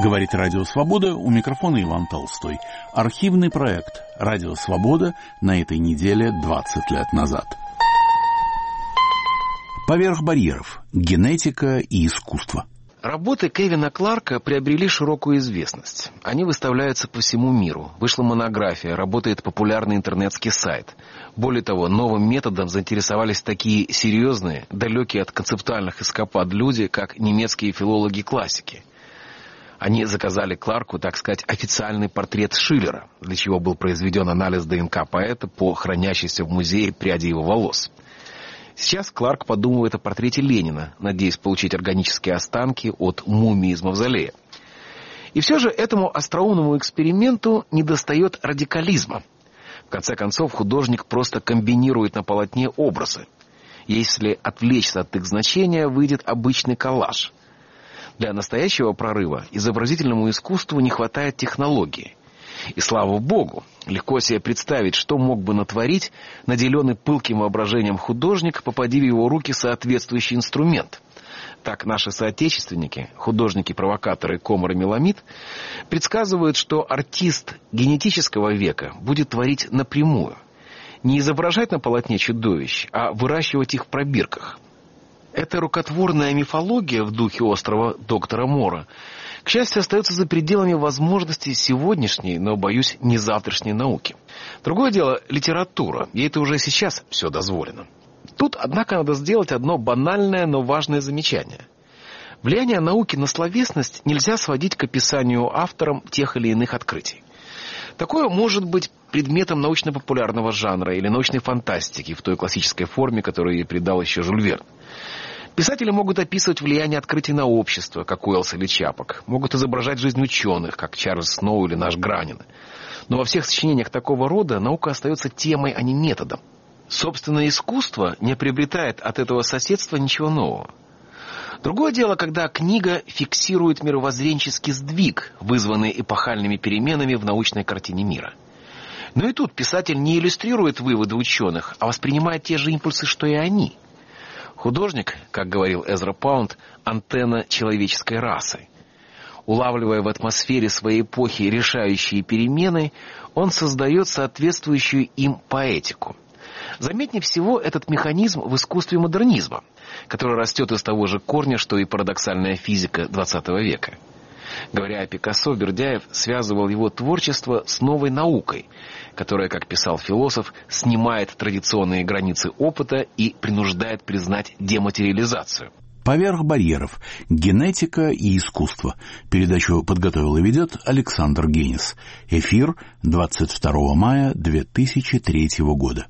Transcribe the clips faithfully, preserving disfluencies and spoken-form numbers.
Говорит Радио Свобода, у микрофона Иван Толстой. Архивный проект «Радио Свобода» на этой неделе двадцать лет назад. Поверх барьеров. Генетика и искусство. Работы Кевина Кларка приобрели широкую известность. Они выставляются по всему миру. Вышла монография, работает популярный интернетский сайт. Более того, новым методом заинтересовались такие серьезные, далекие от концептуальных эскапад люди, как немецкие филологи-классики. Они заказали Кларку, так сказать, официальный портрет Шиллера, для чего был произведен анализ ДНК поэта по хранящейся в музее пряди его волос. Сейчас Кларк подумывает о портрете Ленина, надеясь получить органические останки от мумии из мавзолея. И все же этому остроумному эксперименту недостает радикализма. В конце концов, художник просто комбинирует на полотне образы. Если отвлечься от их значения, выйдет обычный коллаж. Для настоящего прорыва изобразительному искусству не хватает технологии. И слава богу, легко себе представить, что мог бы натворить наделенный пылким воображением художник, попади в его руки соответствующий инструмент. Так наши соотечественники, художники-провокаторы Комар и Меламид, предсказывают, что артист генетического века будет творить напрямую. Не изображать на полотне чудовищ, а выращивать их в пробирках. Эта рукотворная мифология в духе острова доктора Мора, к счастью, остается за пределами возможностей сегодняшней, но, боюсь, не завтрашней науки. Другое дело – литература. Ей-то уже сейчас все дозволено. Тут, однако, надо сделать одно банальное, но важное замечание. Влияние науки на словесность нельзя сводить к описанию автором тех или иных открытий. Такое может быть предметом научно-популярного жанра или научной фантастики в той классической форме, которую ей придал еще Жюль Верн. Писатели могут описывать влияние открытий на общество, как Уэллс или Чапок. Могут изображать жизнь ученых, как Чарльз Сноу или наш Гранин. Но во всех сочинениях такого рода наука остается темой, а не методом. Собственное искусство не приобретает от этого соседства ничего нового. Другое дело, когда книга фиксирует мировоззренческий сдвиг, вызванный эпохальными переменами в научной картине мира. Но и тут писатель не иллюстрирует выводы ученых, а воспринимает те же импульсы, что и они. Художник, как говорил Эзра Паунд, антенна человеческой расы. Улавливая в атмосфере своей эпохи решающие перемены, он создает соответствующую им поэтику. Заметнее всего этот механизм в искусстве модернизма, который растет из того же корня, что и парадоксальная физика двадцатого века. Говоря о Пикассо, Бердяев связывал его творчество с новой наукой, которая, как писал философ, снимает традиционные границы опыта и принуждает признать дематериализацию. Поверх барьеров. Генетика и искусство. Передачу подготовил и ведет Александр Генис. Эфир двадцать второго мая две тысячи третьего года.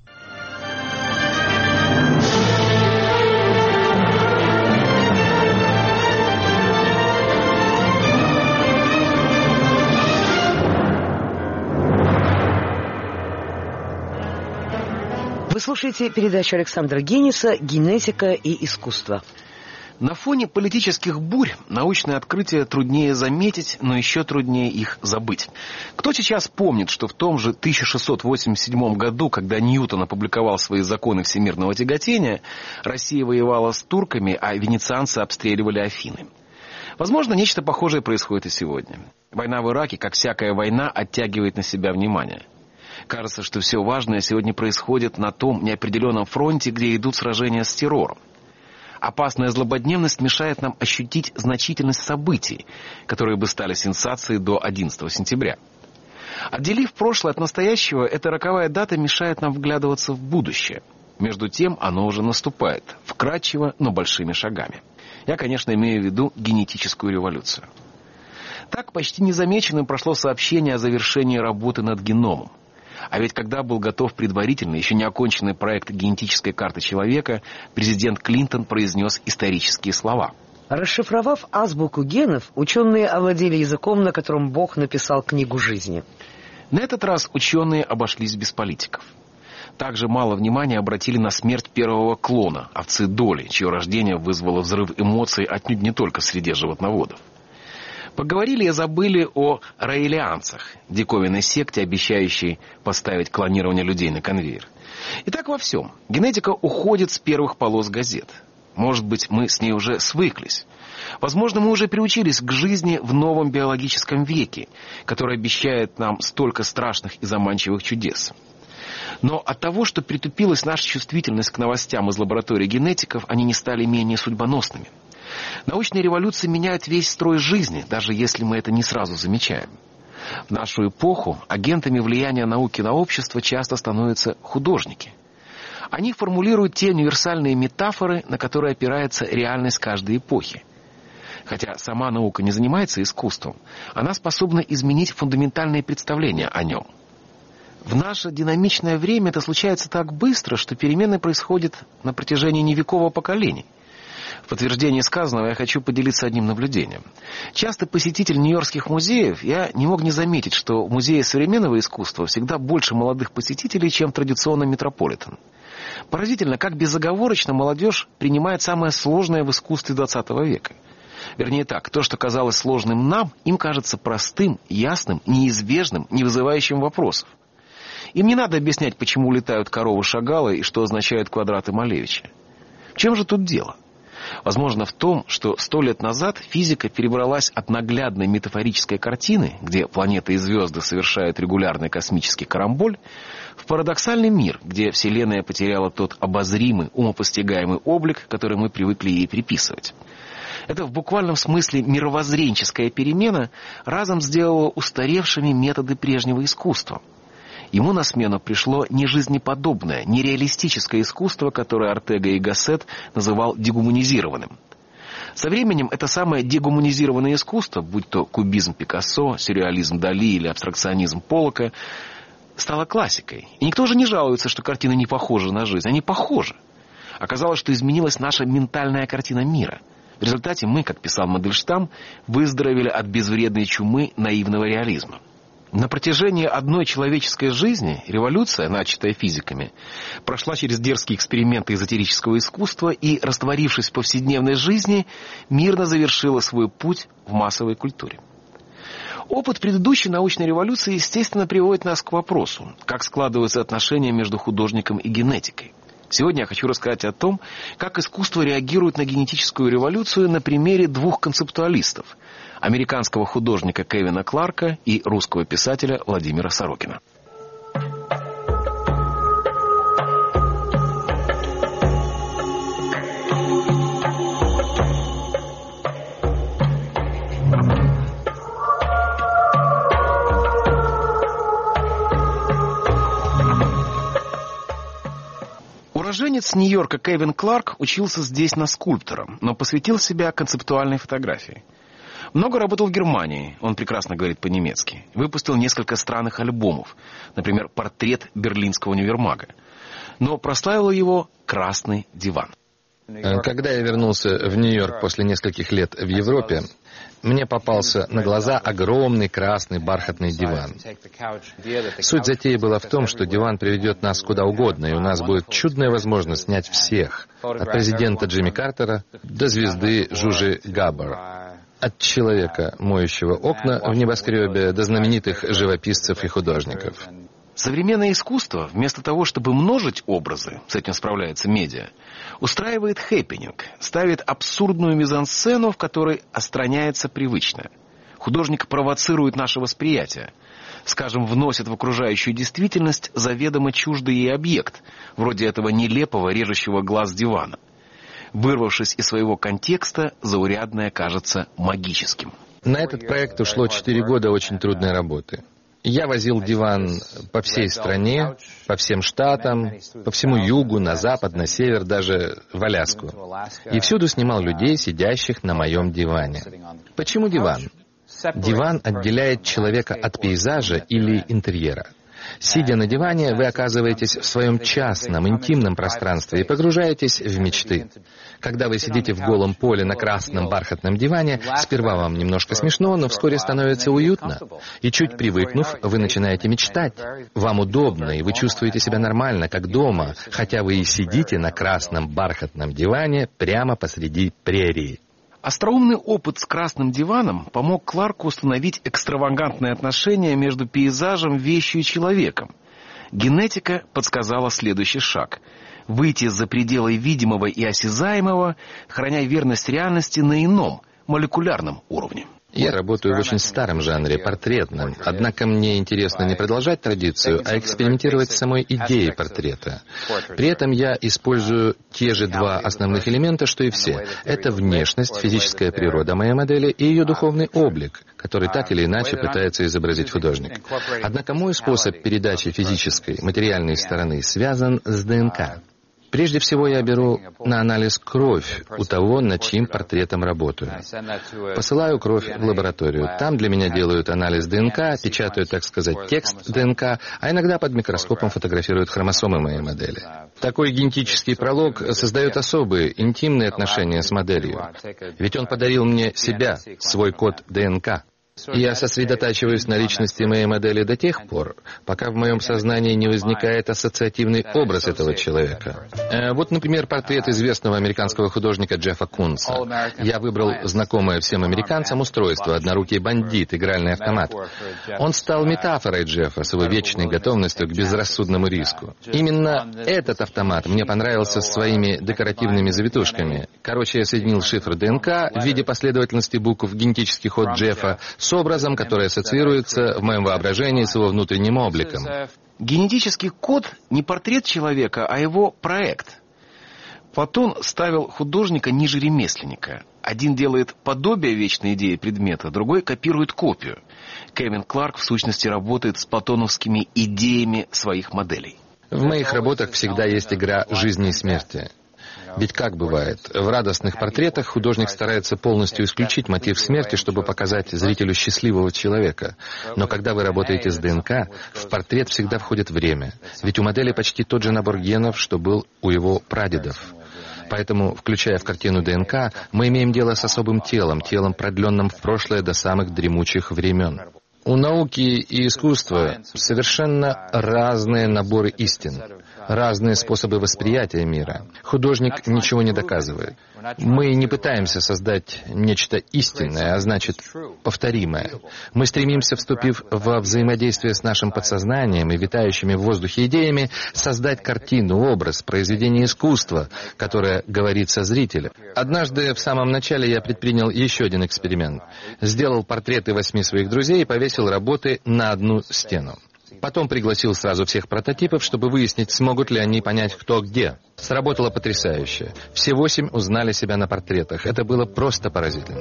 Вы слушаете передачу Александра Гениса «Генетика и искусство». На фоне политических бурь научные открытия труднее заметить, но еще труднее их забыть. Кто сейчас помнит, что в том же тысяча шестьсот восемьдесят седьмом году, когда Ньютон опубликовал свои законы всемирного тяготения, Россия воевала с турками, а венецианцы обстреливали Афины? Возможно, нечто похожее происходит и сегодня. Война в Ираке, как всякая война, оттягивает на себя внимание. Кажется, что все важное сегодня происходит на том неопределенном фронте, где идут сражения с террором. Опасная злободневность мешает нам ощутить значительность событий, которые бы стали сенсацией до одиннадцатого сентября. Отделив прошлое от настоящего, эта роковая дата мешает нам вглядываться в будущее. Между тем, оно уже наступает, вкрадчиво, но большими шагами. Я, конечно, имею в виду генетическую революцию. Так почти незамеченным прошло сообщение о завершении работы над геномом. А ведь когда был готов предварительный, еще не оконченный проект генетической карты человека, президент Клинтон произнес исторические слова. Расшифровав азбуку генов, ученые овладели языком, на котором Бог написал книгу жизни. На этот раз ученые обошлись без политиков. Также мало внимания обратили на смерть первого клона, овцы Доли, чье рождение вызвало взрыв эмоций отнюдь не только среди животноводов. Поговорили и забыли о раэлианцах, диковинной секте, обещающей поставить клонирование людей на конвейер. И так во всем. Генетика уходит с первых полос газет. Может быть, мы с ней уже свыклись. Возможно, мы уже приучились к жизни в новом биологическом веке, который обещает нам столько страшных и заманчивых чудес. Но от того, что притупилась наша чувствительность к новостям из лаборатории генетиков, они не стали менее судьбоносными. Научные революции меняют весь строй жизни, даже если мы это не сразу замечаем. В нашу эпоху агентами влияния науки на общество часто становятся художники. Они формулируют те универсальные метафоры, на которые опирается реальность каждой эпохи. Хотя сама наука не занимается искусством, она способна изменить фундаментальные представления о нем. В наше динамичное время это случается так быстро, что перемены происходят на протяжении не веков, а поколений. В подтверждение сказанного я хочу поделиться одним наблюдением. Часто посетитель нью-йоркских музеев, я не мог не заметить, что в музее современного искусства всегда больше молодых посетителей, чем в традиционном Метрополитен. Поразительно, как безоговорочно молодежь принимает самое сложное в искусстве двадцатого века. Вернее так, то, что казалось сложным нам, им кажется простым, ясным, неизбежным, не вызывающим вопросов. Им не надо объяснять, почему летают коровы Шагала и что означают квадраты Малевича. В чем же тут дело? Возможно, в том, что сто лет назад физика перебралась от наглядной метафорической картины, где планеты и звезды совершают регулярный космический карамболь, в парадоксальный мир, где Вселенная потеряла тот обозримый, умопостигаемый облик, который мы привыкли ей приписывать. Это в буквальном смысле мировоззренческая перемена разом сделала устаревшими методы прежнего искусства. Ему на смену пришло нежизнеподобное, нереалистическое искусство, которое Ортега и Гассет называл дегуманизированным. Со временем это самое дегуманизированное искусство, будь то кубизм Пикассо, сюрреализм Дали или абстракционизм Поллока, стало классикой. И никто же не жалуется, что картины не похожи на жизнь. Они похожи. Оказалось, что изменилась наша ментальная картина мира. В результате мы, как писал Мандельштам, выздоровели от безвредной чумы наивного реализма. На протяжении одной человеческой жизни революция, начатая физиками, прошла через дерзкие эксперименты эзотерического искусства и, растворившись в повседневной жизни, мирно завершила свой путь в массовой культуре. Опыт предыдущей научной революции, естественно, приводит нас к вопросу, как складываются отношения между художником и генетикой. Сегодня я хочу рассказать о том, как искусство реагирует на генетическую революцию на примере двух концептуалистов – американского художника Кевина Кларка и русского писателя Владимира Сорокина. Уроженец Нью-Йорка Кевин Кларк учился здесь на скульптора, но посвятил себя концептуальной фотографии. Много работал в Германии, он прекрасно говорит по-немецки. Выпустил несколько странных альбомов, например, «Портрет берлинского универмага». Но прославил его «Красный диван». Когда я вернулся в Нью-Йорк после нескольких лет в Европе, мне попался на глаза огромный красный бархатный диван. Суть затеи была в том, что диван приведет нас куда угодно, и у нас будет чудная возможность снять всех, от президента Джимми Картера до звезды Жужи Габбар, от человека, моющего окна в небоскребе, до знаменитых живописцев и художников. Современное искусство, вместо того, чтобы множить образы, с этим справляется медиа, устраивает хэппининг, ставит абсурдную мизансцену, в которой отстраняется привычное. Художник провоцирует наше восприятие. Скажем, вносит в окружающую действительность заведомо чуждый ей объект, вроде этого нелепого, режущего глаз дивана. Вырвавшись из своего контекста, заурядное кажется магическим. На этот проект ушло четыре года очень трудной работы. Я возил диван по всей стране, по всем штатам, по всему югу, на запад, на север, даже в Аляску. И всюду снимал людей, сидящих на моем диване. Почему диван? Диван отделяет человека от пейзажа или интерьера. Сидя на диване, вы оказываетесь в своем частном, интимном пространстве и погружаетесь в мечты. Когда вы сидите в голом поле на красном бархатном диване, сперва вам немножко смешно, но вскоре становится уютно. И чуть привыкнув, вы начинаете мечтать. Вам удобно, и вы чувствуете себя нормально, как дома, хотя вы и сидите на красном бархатном диване прямо посреди прерии. Остроумный опыт с красным диваном помог Кларку установить экстравагантные отношения между пейзажем, вещью и человеком. Генетика подсказала следующий шаг. выйти за пределы видимого и осязаемого, храня верность реальности на ином, молекулярном уровне. Я работаю в очень старом жанре, портретном. Однако мне интересно не продолжать традицию, а экспериментировать с самой идеей портрета. При этом я использую те же два основных элемента, что и все. Это внешность, физическая природа моей модели и ее духовный облик, который так или иначе пытается изобразить художник. Однако мой способ передачи физической, материальной стороны связан с ДНК. Прежде всего я беру на анализ кровь у того, над чьим портретом работаю. Посылаю кровь в лабораторию. Там для меня делают анализ ДНК, печатают, так сказать, текст ДНК, а иногда под микроскопом фотографируют хромосомы моей модели. Такой генетический пролог создает особые, интимные отношения с моделью. Ведь он подарил мне себя, свой код ДНК. Я сосредотачиваюсь на личности моей модели до тех пор, пока в моем сознании не возникает ассоциативный образ этого человека. Вот, например, портрет известного американского художника Джеффа Кунса. Я выбрал знакомое всем американцам устройство «Однорукий бандит», игральный автомат. Он стал метафорой Джеффа с его вечной готовностью к безрассудному риску. Именно этот автомат мне понравился своими декоративными завитушками. Короче, я соединил шифр ДНК в виде последовательности букв генетический код Джеффа с образом, который ассоциируется в моем воображении с его внутренним обликом. Генетический код не портрет человека, а его проект. Платон ставил художника ниже ремесленника. Один делает подобие вечной идеи предмета, другой копирует копию. Кевин Кларк в сущности работает с платоновскими идеями своих моделей. В моих работах всегда есть игра жизни и смерти. Ведь как бывает, в радостных портретах художник старается полностью исключить мотив смерти, чтобы показать зрителю счастливого человека. Но когда вы работаете с ДНК, в портрет всегда входит время. Ведь у модели почти тот же набор генов, что был у его прадедов. Поэтому, включая в картину ДНК, мы имеем дело с особым телом, телом, продленным в прошлое до самых дремучих времен. У науки и искусства совершенно разные наборы истин, разные способы восприятия мира. Художник ничего не доказывает. Мы не пытаемся создать нечто истинное, а значит, повторимое. Мы стремимся, вступив во взаимодействие с нашим подсознанием и витающими в воздухе идеями, создать картину, образ, произведение искусства, которое говорит со зрителем. Однажды в самом начале я предпринял еще один эксперимент. Сделал портреты восьми своих друзей и повесил работы на одну стену. Потом пригласил сразу всех прототипов, чтобы выяснить, смогут ли они понять, кто где. Сработало потрясающе. Все восемь узнали себя на портретах. Это было просто поразительно.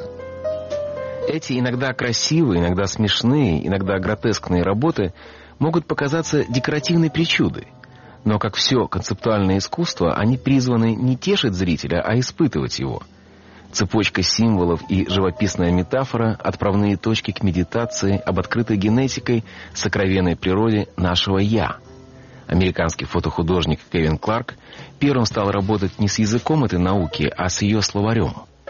Эти иногда красивые, иногда смешные, иногда гротескные работы могут показаться декоративной причудой. Но, как все концептуальное искусство, они призваны не тешить зрителя, а испытывать его. Цепочка символов и живописная метафора — отправные точки к медитации об открытой генетикой, сокровенной природе нашего «я». Американский фотохудожник Кевин Кларк первым стал работать не с языком этой науки, а с ее словарем.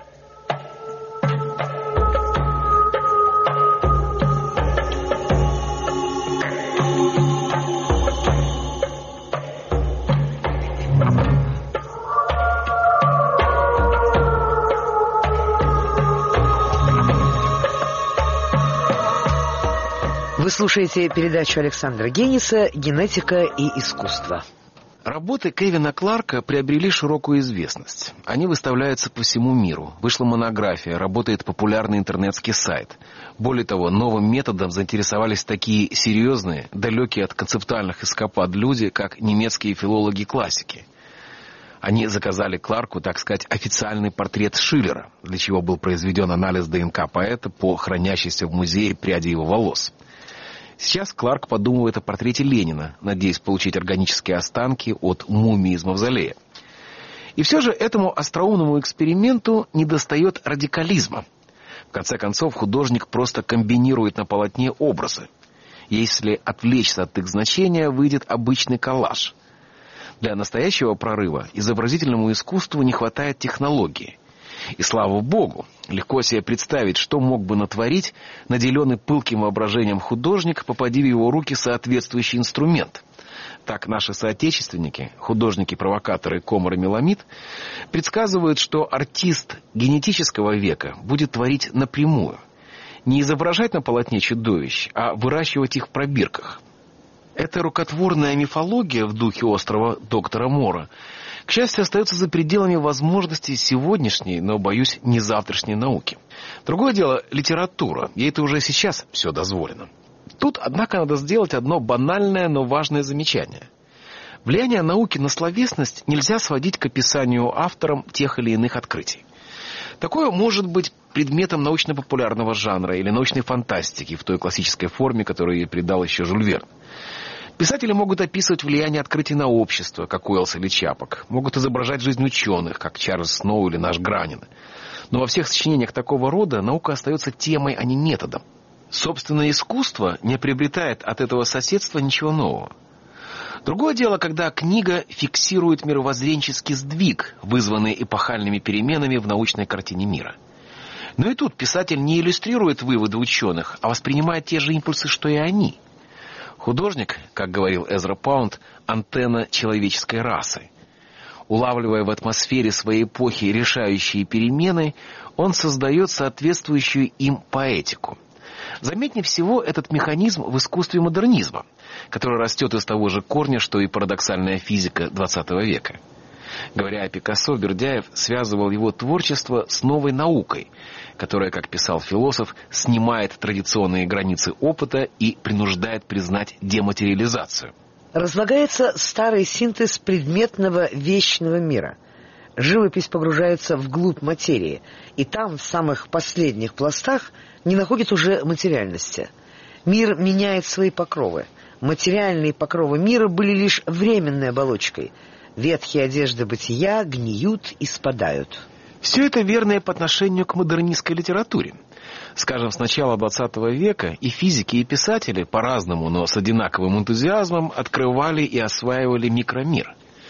Вы слушаете передачу Александра Гениса «Генетика и искусство». Работы Кевина Кларка приобрели широкую известность. Они выставляются по всему миру. Вышла монография, работает популярный интернетский сайт. Более того, новым методом заинтересовались такие серьезные, далекие от концептуальных эскапад люди, как немецкие филологи-классики. Они заказали Кларку, так сказать, официальный портрет Шиллера, для чего был произведен анализ ДНК поэта по хранящейся в музее пряди его волос. Сейчас Кларк подумывает о портрете Ленина, надеясь получить органические останки от мумии из мавзолея. И все же этому остроумному эксперименту недостает радикализма. В конце концов, художник просто комбинирует на полотне образы. Если отвлечься от их значения, выйдет обычный коллаж. Для настоящего прорыва изобразительному искусству не хватает технологии. И слава богу, легко себе представить, что мог бы натворить наделенный пылким воображением художник, попади в его руки соответствующий инструмент. Так наши соотечественники, художники-провокаторы Комар и Меламид, предсказывают, что артист генетического века будет творить напрямую. Не изображать на полотне чудовищ, а выращивать их в пробирках. Эта рукотворная мифология в духе острова доктора Мора к счастью, остается за пределами возможностей сегодняшней, но, боюсь, не завтрашней науки. Другое дело — литература. Ей-то уже сейчас все дозволено. Тут, однако, надо сделать одно банальное, но важное замечание. Влияние науки на словесность нельзя сводить к описанию автором тех или иных открытий. Такое может быть предметом научно-популярного жанра или научной фантастики в той классической форме, которую ей придал еще Жюль Верн. Писатели могут описывать влияние открытий на общество, как Уэллс или Чапок, могут изображать жизнь ученых, как Чарльз Сноу или наш Гранин. Но во всех сочинениях такого рода наука остается темой, а не методом. Собственное искусство не приобретает от этого соседства ничего нового. Другое дело, когда книга фиксирует мировоззренческий сдвиг, вызванный эпохальными переменами в научной картине мира. Но и тут писатель не иллюстрирует выводы ученых, а воспринимает те же импульсы, что и они. Художник, как говорил Эзра Паунд, антенна человеческой расы. Улавливая в атмосфере своей эпохи решающие перемены, он создает соответствующую им поэтику. Заметнее всего этот механизм в искусстве модернизма, который растет из того же корня, что и парадоксальная физика двадцатого века. Говоря о Пикассо, Бердяев связывал его творчество с новой наукой, которая, как писал философ, снимает традиционные границы опыта и принуждает признать дематериализацию. Разлагается старый синтез предметного вечного мира. Живопись погружается вглубь материи, и там, в самых последних пластах, не находит уже материальности. Мир меняет свои покровы. Материальные покровы мира были лишь временной оболочкой. Ветхие одежды бытия гниют и спадают. Все это верно и по отношению к модернистской литературе. Скажем, с начала двадцатого века и физики, и писатели по-разному, но с одинаковым энтузиазмом открывали и осваивали микромир.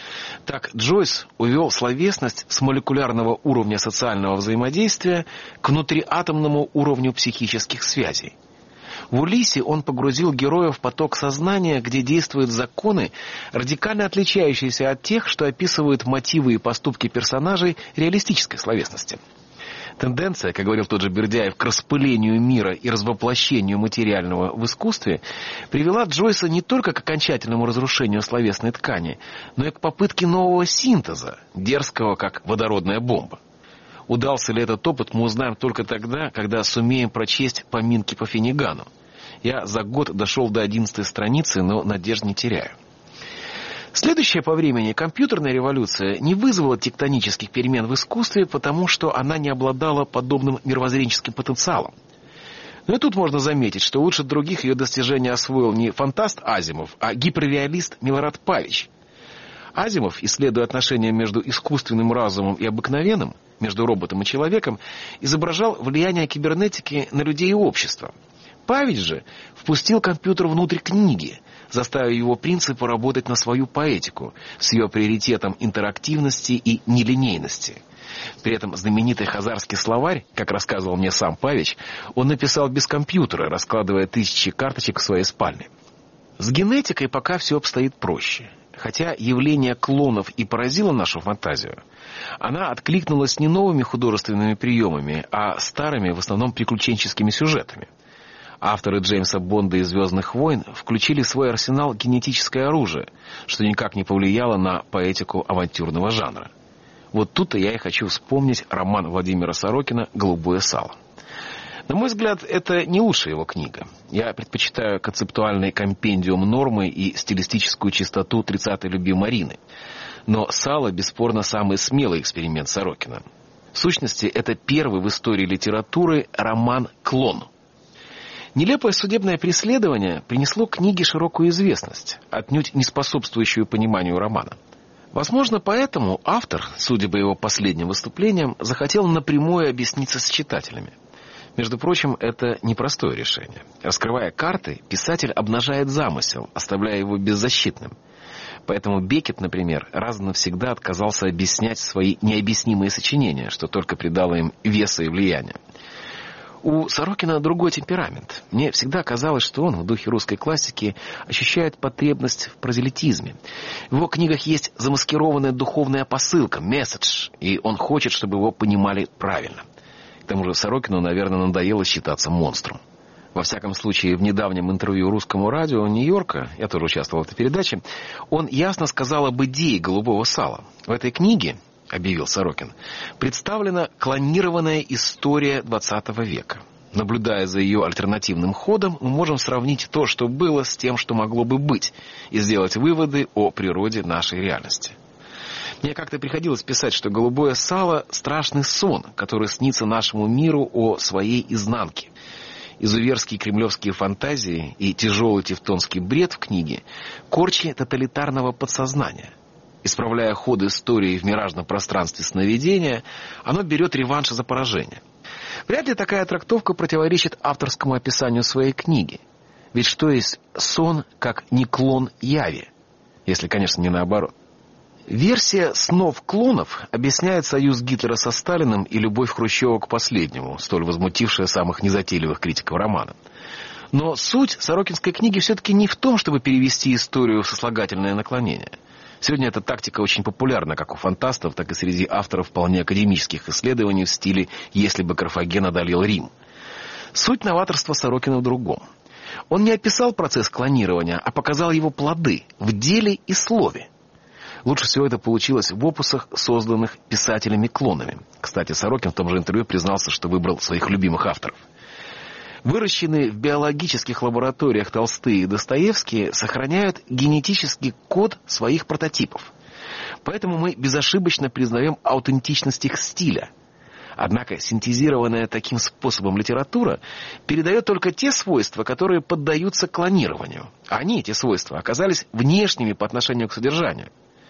Так Джойс увел словесность с молекулярного уровня социального взаимодействия к внутриатомному уровню психических связей. В «Улиссе» он погрузил героя в поток сознания, где действуют законы, радикально отличающиеся от тех, что описывают мотивы и поступки персонажей реалистической словесности. Тенденция, как говорил тот же Бердяев, к распылению мира и развоплощению материального в искусстве привела Джойса не только к окончательному разрушению словесной ткани, но и к попытке нового синтеза, дерзкого, как водородная бомба. Удался ли этот опыт, мы узнаем только тогда, когда сумеем прочесть поминки по Финнигану. Я за год дошел до одиннадцатой страницы, но надежд не теряю. Следующая по времени компьютерная революция не вызвала тектонических перемен в искусстве, потому что она не обладала подобным мировоззренческим потенциалом. Но и тут можно заметить, что лучше других ее достижения освоил не фантаст Азимов, а гиперреалист Милорад Павич. Азимов, исследуя отношения между искусственным разумом и обыкновенным, между роботом и человеком, изображал влияние кибернетики на людей и общество. Павич же впустил компьютер внутрь книги, заставив его принципы работать на свою поэтику с ее приоритетом интерактивности и нелинейности. При этом знаменитый хазарский словарь, как рассказывал мне сам Павич, он написал без компьютера, раскладывая тысячи карточек в своей спальне. С генетикой пока все обстоит проще. Хотя явление клонов и поразило нашу фантазию, она откликнулась не новыми художественными приемами, а старыми, в основном приключенческими сюжетами. Авторы Джеймса Бонда и «Звездных войн» включили в свой арсенал генетическое оружие, что никак не повлияло на поэтику авантюрного жанра. Вот тут-то я и хочу вспомнить роман Владимира Сорокина «Голубое сало». На мой взгляд, это не лучшая его книга. Я предпочитаю концептуальный компендиум нормы и стилистическую чистоту тридцатой любви Марины. Но «Сало» бесспорно самый смелый эксперимент Сорокина. В сущности, это первый в истории литературы роман-клон. Нелепое судебное преследование принесло книге широкую известность, отнюдь не способствующую пониманию романа. Возможно, поэтому автор, судя по его последним выступлениям, захотел напрямую объясниться с читателями. Между прочим, это непростое решение. Раскрывая карты, писатель обнажает замысел, оставляя его беззащитным. Поэтому Беккет, например, раз и навсегда отказался объяснять свои необъяснимые сочинения, что только придало им веса и влияния. У Сорокина другой темперамент. Мне всегда казалось, что он, в духе русской классики, ощущает потребность в прозелитизме. В его книгах есть замаскированная духовная посылка, месседж, и он хочет, чтобы его понимали правильно. К тому же Сорокину, наверное, надоело считаться монстром. Во всяком случае, в недавнем интервью русскому радио Нью-Йорка, я тоже участвовал в этой передаче, он ясно сказал об идее голубого сала. В этой книге, объявил Сорокин, представлена клонированная история двадцатого века. Наблюдая за ее альтернативным ходом, мы можем сравнить то, что было, с тем, что могло бы быть, и сделать выводы о природе нашей реальности. Мне как-то приходилось писать, что голубое сало – страшный сон, который снится нашему миру о своей изнанке. Изуверские кремлевские фантазии и тяжелый тевтонский бред в книге – корчи тоталитарного подсознания. Исправляя ход истории в миражном пространстве сновидения, оно берет реванш за поражение. Вряд ли такая трактовка противоречит авторскому описанию своей книги. Ведь что есть сон, как не клон яви? Если, конечно, не наоборот. Версия снов клонов объясняет союз Гитлера со Сталиным и любовь Хрущева к последнему, столь возмутившая самых незатейливых критиков романа. Но суть сорокинской книги все-таки не в том, чтобы перевести историю в сослагательное наклонение. Сегодня эта тактика очень популярна как у фантастов, так и среди авторов вполне академических исследований в стиле «если бы Карфаген одолел Рим». Суть новаторства Сорокина в другом. Он не описал процесс клонирования, а показал его плоды в деле и слове. Лучше всего это получилось в опусах, созданных писателями-клонами. Кстати, Сорокин в том же интервью признался, что выбрал своих любимых авторов. Выращенные в биологических лабораториях Толстые и Достоевские сохраняют генетический код своих прототипов. Поэтому мы безошибочно признаем аутентичность их стиля. Однако синтезированная таким способом литература передает только те свойства, которые поддаются клонированию. Они, эти свойства, оказались внешними по отношению к содержанию.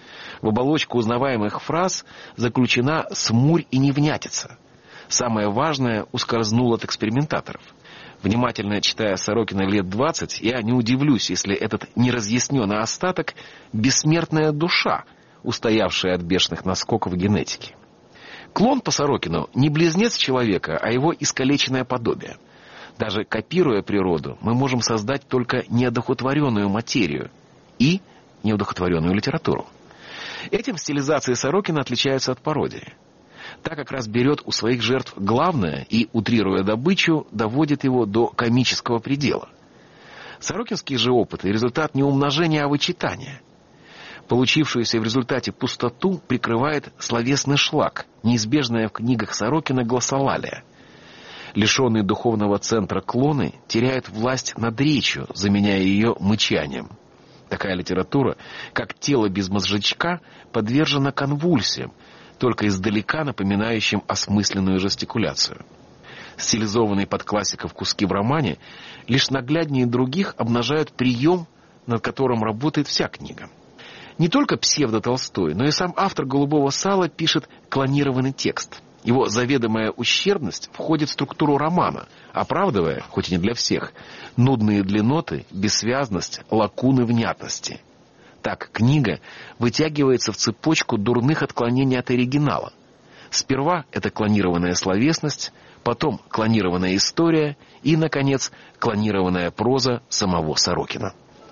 В оболочку узнаваемых фраз заключена смурь и невнятица. Самое важное ускользнуло от экспериментаторов. Внимательно читая Сорокина лет двадцать, я не удивлюсь, если этот неразъясненный остаток – бессмертная душа, устоявшая от бешеных наскоков генетики. Клон по Сорокину не близнец человека, а его искалеченное подобие. Даже копируя природу, мы можем создать только неодухотворенную материю и неодухотворенную литературу. Этим стилизации Сорокина отличаются от пародии. Так как раз берет у своих жертв главное и, утрируя добычу, доводит его до комического предела. Сорокинские же опыты – результат не умножения, а вычитания. Получившуюся в результате пустоту прикрывает словесный шлак, неизбежная в книгах Сорокина глоссолалия. Лишенные духовного центра клоны теряют власть над речью, заменяя ее мычанием. Такая литература, как тело без мозжечка, подвержена конвульсиям, только издалека напоминающим осмысленную жестикуляцию. Стилизованные под классиков куски в романе лишь нагляднее других обнажают прием, над которым работает вся книга. Не только псевдо-Толстой, но и сам автор «Голубого сала» пишет клонированный текст. Его заведомая ущербность входит в структуру романа, оправдывая, хоть и не для всех, нудные длинноты, бессвязность, лакуны внятности. Так книга вытягивается в цепочку дурных отклонений от оригинала. Сперва это клонированная словесность, потом клонированная история и, наконец, клонированная проза самого Сорокина.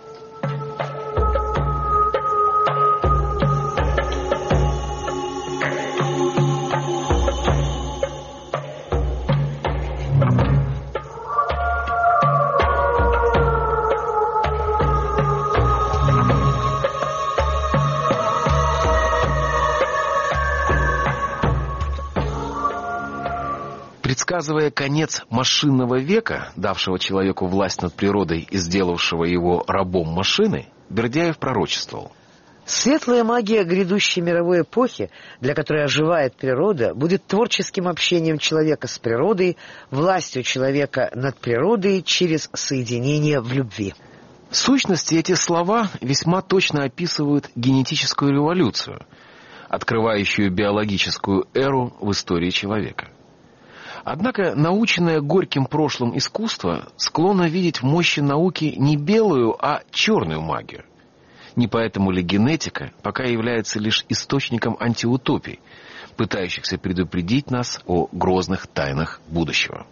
Предсказывая конец машинного века, давшего человеку власть над природой и сделавшего его рабом машины, Бердяев пророчествовал: светлая магия грядущей мировой эпохи, для которой оживает природа, будет творческим общением человека с природой, властью человека над природой через соединение в любви. В сущности, эти слова весьма точно описывают генетическую революцию, открывающую биологическую эру в истории человека. Однако наученное горьким прошлым искусство склонно видеть в мощи науки не белую, а черную магию. Не поэтому ли генетика пока является лишь источником антиутопий, пытающихся предупредить нас о грозных тайнах будущего?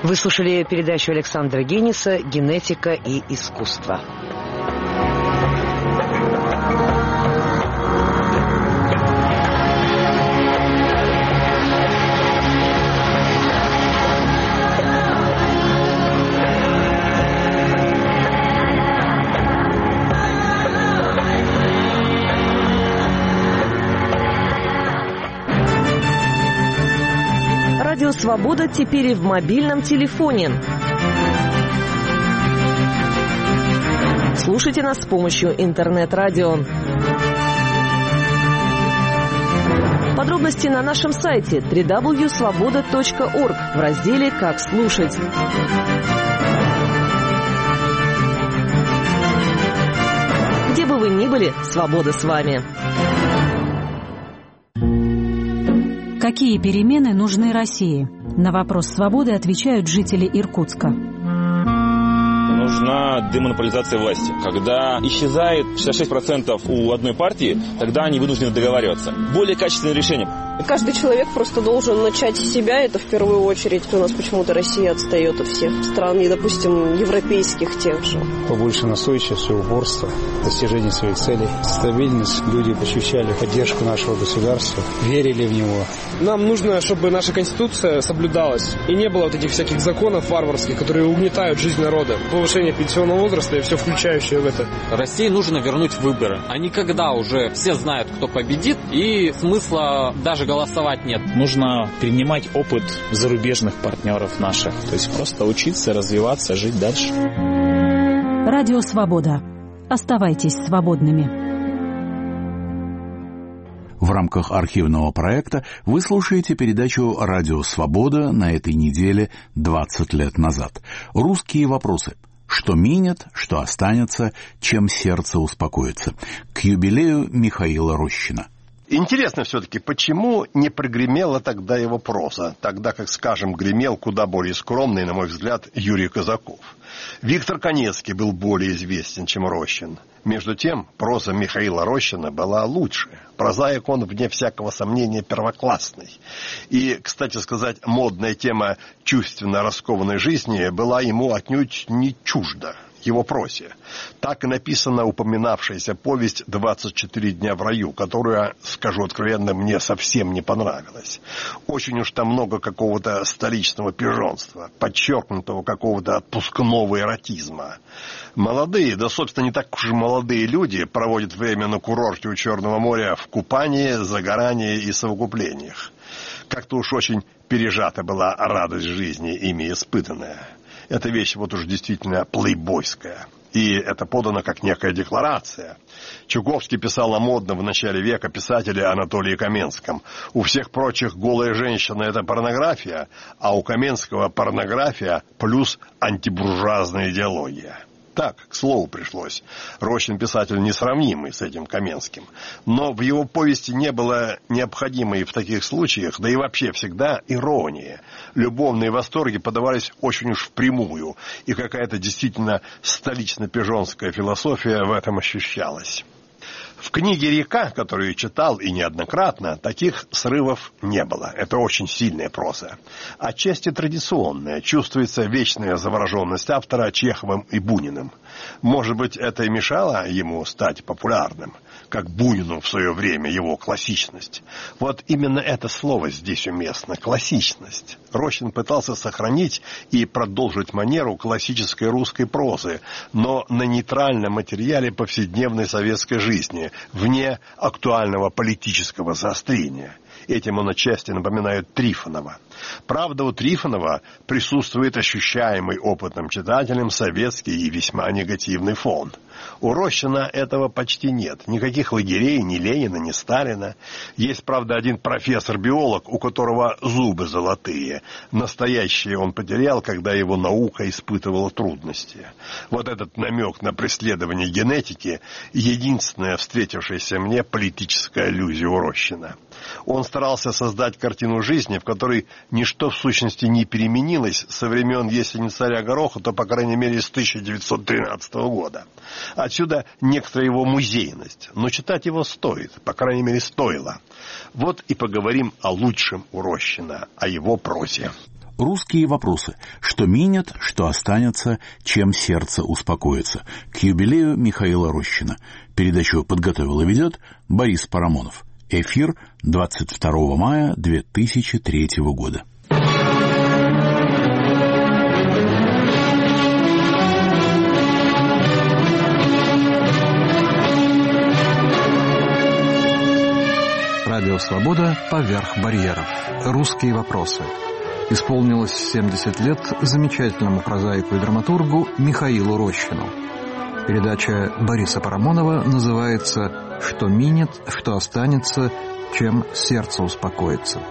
Вы слушали передачу Александра Гениса «Генетика и искусство». Радио «Свобода» теперь и в мобильном телефоне. Слушайте нас с помощью интернет-радио. Подробности на нашем сайте дабл ю дабл ю дабл ю точка свобода точка орг в разделе «Как слушать». Где бы вы ни были, свобода с вами. Какие перемены нужны России? На вопрос свободы отвечают жители Иркутска. Нужна демонополизация власти. Когда исчезает шестьдесят шесть процентов у одной партии, тогда они вынуждены договариваться. Более качественное решение. Каждый человек просто должен начать с себя, это в первую очередь. У нас почему-то Россия отстает от всех стран, и, допустим, европейских тех же. Побольше настойчивости, упорства, достижения своих целей, стабильность. Люди ощущали поддержку нашего государства, верили в него. Нам нужно, чтобы наша Конституция соблюдалась, и не было вот этих всяких законов варварских, которые угнетают жизнь народа. Повышение пенсионного возраста и все включающее в это. России нужно вернуть выборы. А не когда уже все знают, кто победит, и смысла даже голосовать нет. Нужно перенимать опыт зарубежных партнеров наших. То есть просто учиться, развиваться, жить дальше. Радио «Свобода». Оставайтесь свободными. В рамках архивного проекта вы слушаете передачу «Радио Свобода» на этой неделе двадцать лет назад. Русские вопросы. Что минет, что останется, чем сердце успокоится. К юбилею Михаила Рощина. Интересно все-таки, почему не прогремела тогда его проза, тогда как, скажем, гремел куда более скромный, на мой взгляд, Юрий Казаков. Виктор Каневский был более известен, чем Рощин. Между тем, проза Михаила Рощина была лучше. Прозаик он, вне всякого сомнения, первоклассный. И, кстати сказать, модная тема чувственно раскованной жизни была ему отнюдь не чужда. Его прозе. Так и написана упоминавшаяся повесть «двадцать четыре дня в раю», которая, скажу откровенно, мне совсем не понравилась. Очень уж там много какого-то столичного пижонства, подчеркнутого какого-то отпускного эротизма. Молодые, да, собственно, не так уж и молодые люди проводят время на курорте у Черного моря в купании, загорании и совокуплениях. Как-то уж очень пережата была радость жизни, ими испытанная. Эта вещь вот уж действительно плейбойская. И это подано как некая декларация. Чуковский писал о модном в начале века писателе Анатолии Каменском. У всех прочих голая женщина – это порнография, а у Каменского порнография плюс антибуржуазная идеология. Так, к слову пришлось. Рощин писатель несравнимый с этим Каменским. Но в его повести не было необходимой в таких случаях, да и вообще всегда, иронии. Любовные восторги подавались очень уж впрямую, и какая-то действительно столично-пижонская философия в этом ощущалась. В книге «Река», которую читал и неоднократно, таких срывов не было. Это очень сильная проза. Отчасти традиционная, чувствуется вечная завороженность автора Чеховым и Буниным. Может быть, это и мешало ему стать популярным, как Бунину в свое время его классичность. Вот именно это слово здесь уместно – классичность. Рощин пытался сохранить и продолжить манеру классической русской прозы, но на нейтральном материале повседневной советской жизни, вне актуального политического заострения. Этим он отчасти напоминает Трифонова. Правда, у Трифонова присутствует ощущаемый опытным читателем советский и весьма негативный фон. У Рощина этого почти нет. Никаких лагерей, ни Ленина, ни Сталина. Есть, правда, один профессор-биолог, у которого зубы золотые. Настоящие он потерял, когда его наука испытывала трудности. Вот этот намек на преследование генетики – единственная встретившаяся мне политическая аллюзия у Рощина. Он старался создать картину жизни, в которой ничто в сущности не переменилось со времен, если не царя Гороха, то, по крайней мере, с тысяча девятьсот тринадцатого года. Отсюда некоторая его музейность, но читать его стоит, по крайней мере, стоило. Вот и поговорим о лучшем у Рощина, о его прозе. Русские вопросы. Что минет, что останется, чем сердце успокоится. К юбилею Михаила Рощина. Передачу подготовил и ведет Борис Парамонов. Эфир двадцать второго мая две тысячи третьего года. Радио «Свобода» поверх барьеров. Русские вопросы. Исполнилось семьдесят лет замечательному прозаику и драматургу Михаилу Рощину. Передача Бориса Парамонова называется «Что минет, что останется, чем сердце успокоится».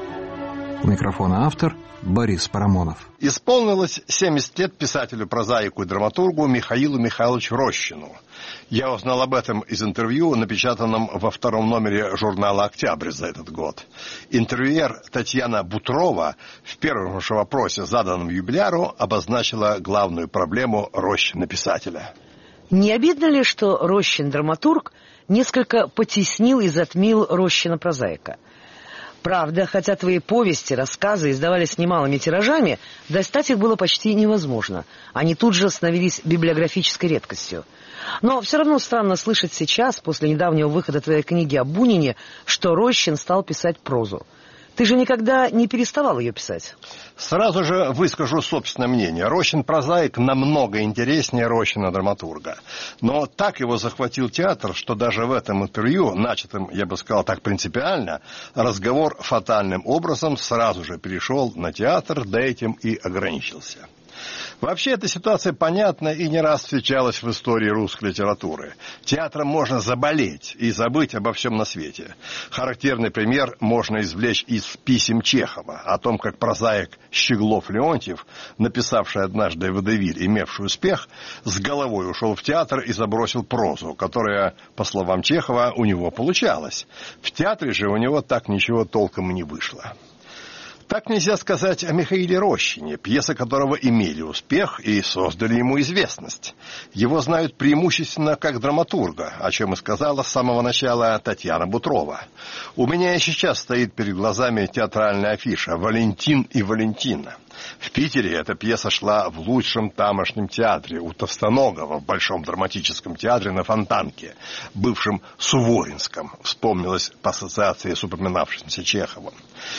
У микрофона автор Борис Парамонов. Исполнилось семьдесят лет писателю, прозаику и драматургу Михаилу Михайловичу Рощину. Я узнал об этом из интервью, напечатанном во втором номере журнала «Октябрь» за этот год. Интервьюер Татьяна Бутрова в первом же вопросе, заданном юбиляру, обозначила главную проблему Рощина-писателя. Не обидно ли, что Рощин-драматург несколько потеснил и затмил Рощина-прозаика? Правда, хотя твои повести, рассказы издавались немалыми тиражами, достать их было почти невозможно. Они тут же становились библиографической редкостью. Но все равно странно слышать сейчас, после недавнего выхода твоей книги о Бунине, что Рощин стал писать прозу. Ты же никогда не переставал ее писать. Сразу же выскажу собственное мнение. Рощин-прозаик намного интереснее Рощина-драматурга. Но так его захватил театр, что даже в этом интервью, начатым, я бы сказал так принципиально, разговор фатальным образом сразу же перешел на театр, да этим и ограничился. Вообще, эта ситуация понятна и не раз встречалась в истории русской литературы. Театром можно заболеть и забыть обо всем на свете. Характерный пример можно извлечь из писем Чехова о том, как прозаик Щеглов-Леонтьев, написавший однажды «Водевиль», имевший успех, с головой ушел в театр и забросил прозу, которая, по словам Чехова, у него получалась. В театре же у него так ничего толком и не вышло. Так нельзя сказать о Михаиле Рощине, пьесы которого имели успех и создали ему известность. Его знают преимущественно как драматурга, о чем и сказала с самого начала Татьяна Бутрова. У меня и сейчас стоит перед глазами театральная афиша «Валентин и Валентина». В Питере эта пьеса шла в лучшем тамошнем театре у Товстоногова, в Большом драматическом театре на Фонтанке, бывшем Суворинском, вспомнилось по ассоциации с упоминавшимся Чеховым.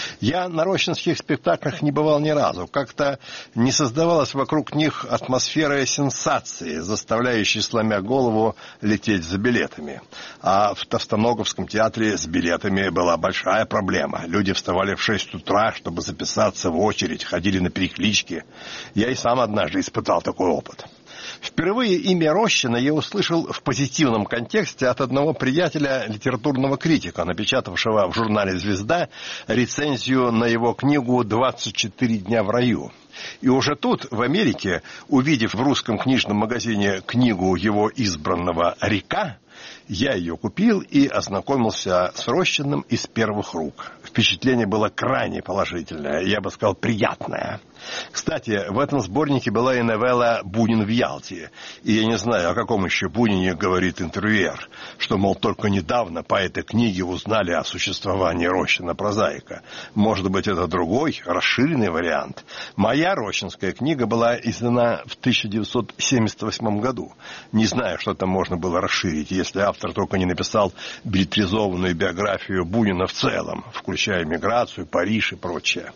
Я на рощинских спектаклях не бывал ни разу. Как-то не создавалась вокруг них атмосфера сенсации, заставляющей, сломя голову, лететь за билетами. А в Товстоноговском театре с билетами была большая проблема. Люди вставали в шесть утра, чтобы записаться в очередь, ходили на переклички. Я и сам однажды испытал такой опыт. Впервые имя Рощина я услышал в позитивном контексте от одного приятеля, литературного критика, напечатавшего в журнале «Звезда» рецензию на его книгу «двадцать четыре дня в раю». И уже тут, в Америке, увидев в русском книжном магазине книгу его избранного «Река», я ее купил и ознакомился с Рощиным из первых рук. Впечатление было крайне положительное, я бы сказал, приятное. Кстати, в этом сборнике была и новелла «Бунин в Ялте». И я не знаю, о каком еще Бунине говорит интервьюер, что, мол, только недавно по этой книге узнали о существовании Рощина-прозаика. Может быть, это другой, расширенный вариант. Моя рощинская книга была издана в тысяча девятьсот семьдесят восьмом году. Не знаю, что там можно было расширить, если автор только не написал билетризованную биографию Бунина в целом, включая миграцию, Париж и прочее.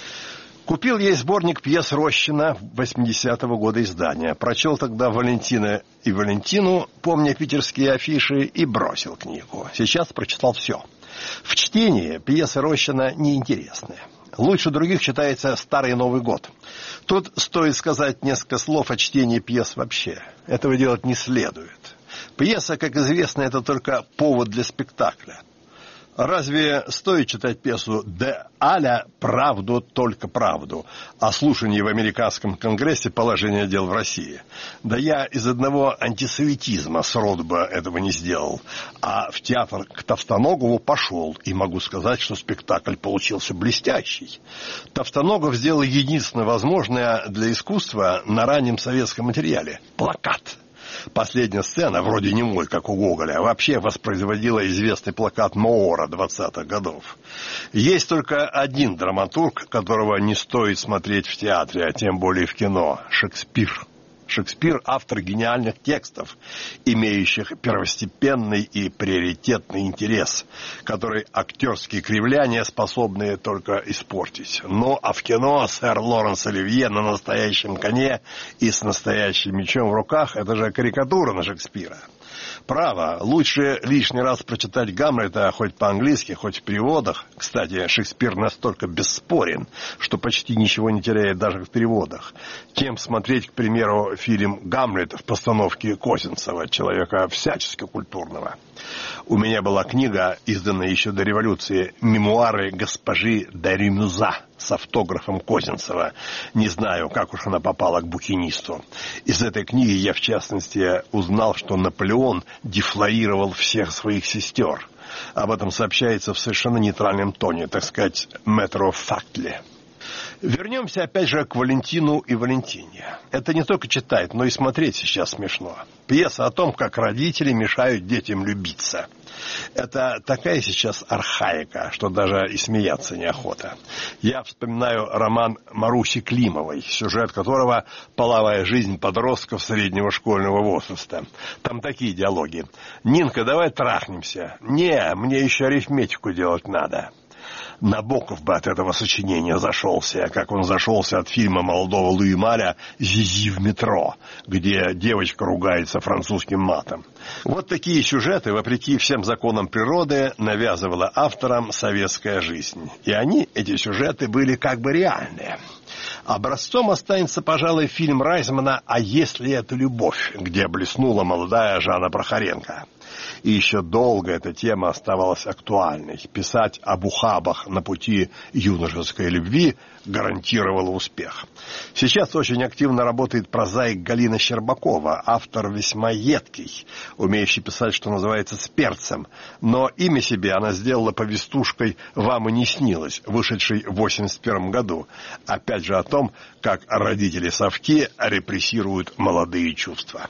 Купил я сборник пьес Рощина восьмидесятого года издания. Прочел тогда «Валентина и Валентину», помня питерские афиши, и бросил книгу. Сейчас прочитал все. В чтении пьесы Рощина неинтересные. Лучше других читается «Старый Новый год». Тут стоит сказать несколько слов о чтении пьес вообще. Этого делать не следует. Пьеса, как известно, это только повод для спектакля. Разве стоит читать пьесу де Аля «Правду, только правду» о слушании в американском конгрессе положения дел в России? Да я из одного антисоветизма сроду бы этого не сделал. А в театр к Товстоногову пошел, и могу сказать, что спектакль получился блестящий. Товстоногов сделал единственное возможное для искусства на раннем советском материале – плакат. Последняя сцена, вроде немой, как у Гоголя, вообще воспроизводила известный плакат Моора двадцатых годов. Есть только один драматург, которого не стоит смотреть в театре, а тем более в кино – Шекспир. Шекспир – автор гениальных текстов, имеющих первостепенный и приоритетный интерес, который актерские кривляния способны только испортить. Ну, а в кино сэр Лоренс Оливье на настоящем коне и с настоящим мечом в руках – это же карикатура на Шекспира. Право, лучше лишний раз прочитать Гамлета хоть по-английски, хоть в переводах. Кстати, Шекспир настолько бесспорен, что почти ничего не теряет даже в переводах. Чем смотреть, к примеру, фильм «Гамлет» в постановке Козинцева, человека всячески культурного. У меня была книга, изданная еще до революции, «Мемуары госпожи де Мюза» с автографом Козинцева. Не знаю, как уж она попала к букинисту. Из этой книги я, в частности, узнал, что Наполеон дефлорировал всех своих сестер. Об этом сообщается в совершенно нейтральном тоне, так сказать, matter of factly. Вернемся опять же к Валентину и Валентине. Это не только читать, но и смотреть сейчас смешно. Пьеса о том, как родители мешают детям любиться. Это такая сейчас архаика, что даже и смеяться неохота. Я вспоминаю роман Маруси Климовой, сюжет которого «Половая жизнь подростков среднего школьного возраста». Там такие диалоги. «Нинка, давай трахнемся». «Не, мне еще арифметику делать надо». Набоков бы от этого сочинения зашелся, как он зашелся от фильма молодого Луи Маля «Зизи в метро», где девочка ругается французским матом. Вот такие сюжеты, вопреки всем законам природы, навязывала авторам советская жизнь. И они, эти сюжеты, были как бы реальные. Образцом останется, пожалуй, фильм Райзмана «А если это любовь», где блеснула молодая Жанна Прохоренко. И еще долго эта тема оставалась актуальной. Писать об ухабах на пути юношеской любви гарантировало успех. Сейчас очень активно работает прозаик Галина Щербакова, автор весьма едкий, умеющий писать, что называется, с перцем. Но имя себе она сделала повестушкой «Вам и не снилось», вышедшей в восемьдесят первом году. Опять же о том, как родители совки репрессируют молодые чувства.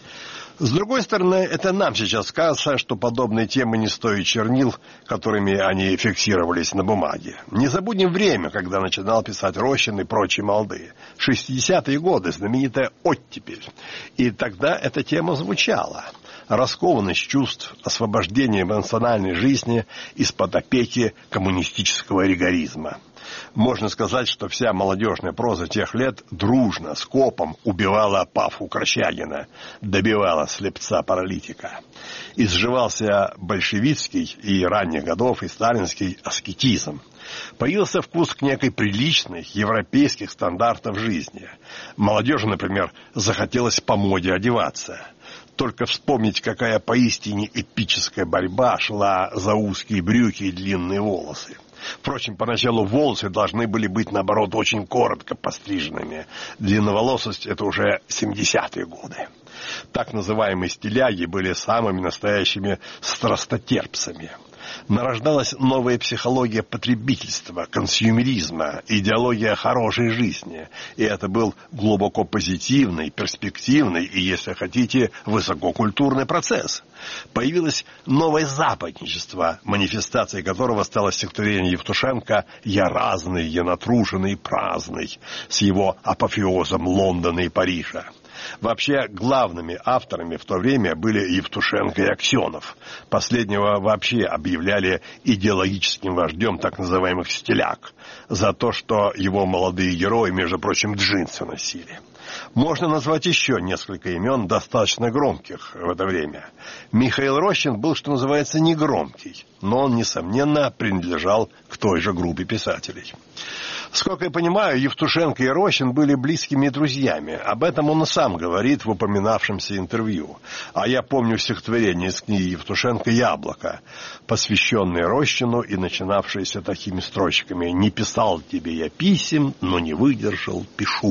С другой стороны, это нам сейчас кажется, что подобные темы не стоят чернил, которыми они фиксировались на бумаге. Не забудем время, когда начинал писать Рощин и прочие молодые. шестидесятые годы, знаменитая «Оттепель». И тогда эта тема звучала. Раскованность чувств, освобождение эмоциональной жизни из-под опеки коммунистического ригоризма. Можно сказать, что вся молодежная проза тех лет дружно, скопом убивала Пафу Корчагина, добивала слепца-паралитика. Изживался большевистский и ранних годов и сталинский аскетизм. Появился вкус к некой приличной европейских стандартов жизни. Молодежи, например, захотелось по моде одеваться. Только вспомнить, какая поистине эпическая борьба шла за узкие брюки и длинные волосы. Впрочем, поначалу волосы должны были быть, наоборот, очень коротко постриженными. Длинноволосость – это уже семидесятые годы. Так называемые стиляги были самыми настоящими страстотерпцами. Нарождалась новая психология потребительства, консюмеризма, идеология хорошей жизни. И это был глубоко позитивный, перспективный и, если хотите, высококультурный процесс. Появилось новое западничество, манифестацией которого стало стихотворение Евтушенко «Я разный, я натруженный, праздный», с его апофеозом Лондона и Парижа. Вообще, главными авторами в то время были Евтушенко и Аксенов. Последнего вообще объявляли идеологическим вождем так называемых стиляг за то, что его молодые герои, между прочим, джинсы носили. Можно назвать еще несколько имен, достаточно громких в это время. Михаил Рощин был, что называется, негромкий, но он, несомненно, принадлежал к той же группе писателей. Сколько я понимаю, Евтушенко и Рощин были близкими друзьями. Об этом он и сам говорит в упоминавшемся интервью. А я помню стихотворение из книги Евтушенко «Яблоко», посвященное Рощину и начинавшееся такими строчками: «Не писал тебе я писем, но не выдержал, пишу».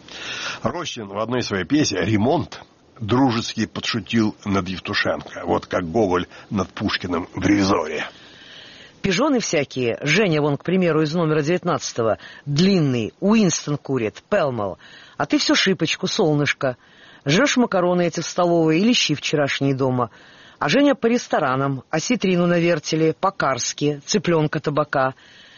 Рощин в одной своей пьесе «Ремонт» дружески подшутил над Евтушенко, вот как Гоголь над Пушкиным в «Ревизоре». Пижоны всякие, Женя вон, к примеру, из номера девятнадцатого, длинный, Уинстон курит, Пелмел, а ты все шипочку, солнышко. Жрешь макароны эти в столовой или щи вчерашние дома. А Женя по ресторанам, осетрину на вертеле, по-карски, цыпленка табака.